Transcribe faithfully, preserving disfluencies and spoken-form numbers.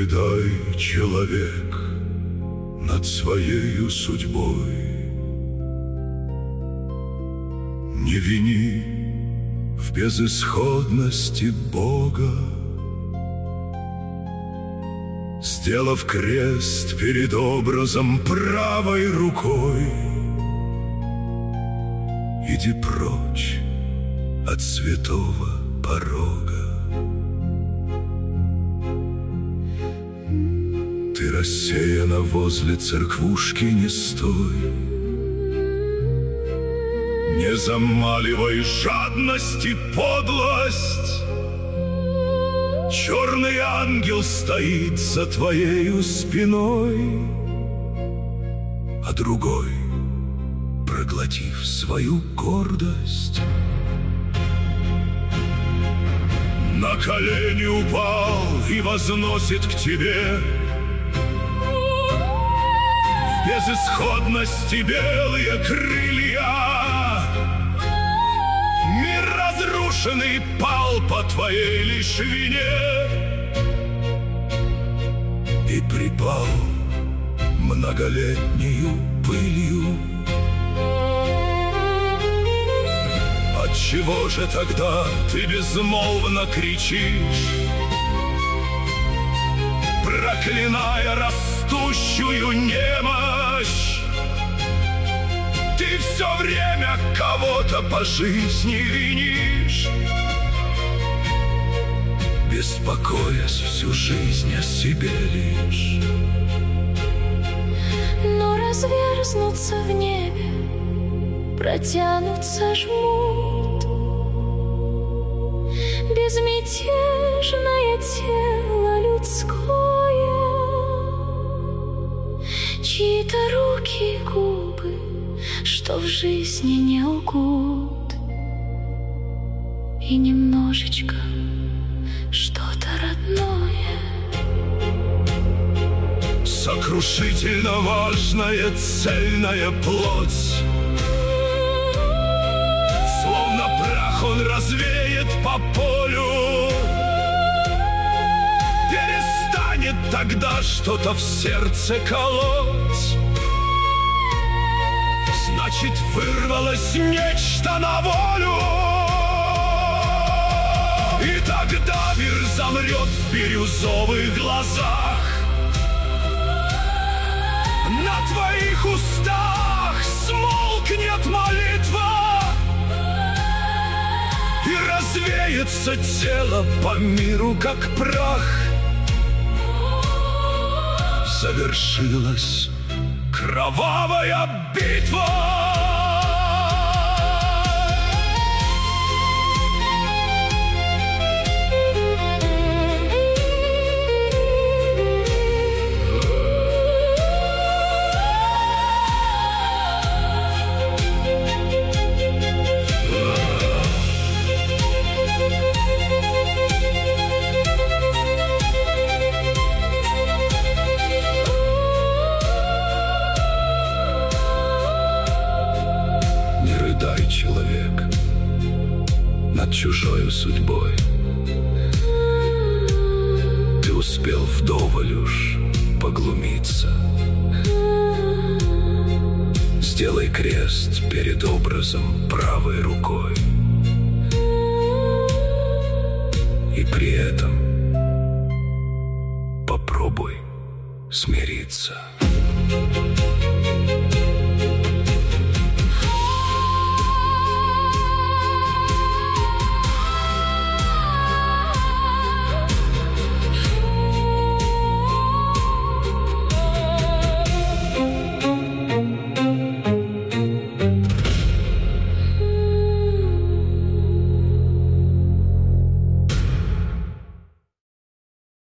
рыдай, человек, над своею судьбой. Не вини в безысходности Бога, сделав крест перед образом правой рукой. Иди прочь от святого порога. Ты рассеяна возле церквушки, не стой. Не замаливай жадность и подлость. Черный ангел стоит за твоею спиной, а другой, проглотив свою гордость, на колени упал и возносит к тебе в безысходности белые крылья. Мир разрушенный пал по твоей лишь вине и припал многолетнею пылью. Отчего же тогда ты безмолвно кричишь, проклиная растущую немощь? Ты все время кого-то по жизни винишь, беспокоясь всю жизнь о себе лишь. Но разверзнутся в небе, протянутся жмут, безмятежное тело людское, чьи-то руки и губы, что в жизни не лгут, и немножечко что-то родное. Сокрушительно важная цельная плоть, словно прах он развеет по полю. Перестанет тогда что-то в сердце колоть, значит, вырвалось нечто на волю. И тогда мир замрет в бирюзовых глазах, на твоих устах смолкнет молитва, и развеется тело по миру, как прах. Завершилась кровавая битва. Дай, человек, над чужою судьбой. Ты успел вдоволь уж поглумиться. Сделай крест перед образом правой рукой, и при этом попробуй смириться.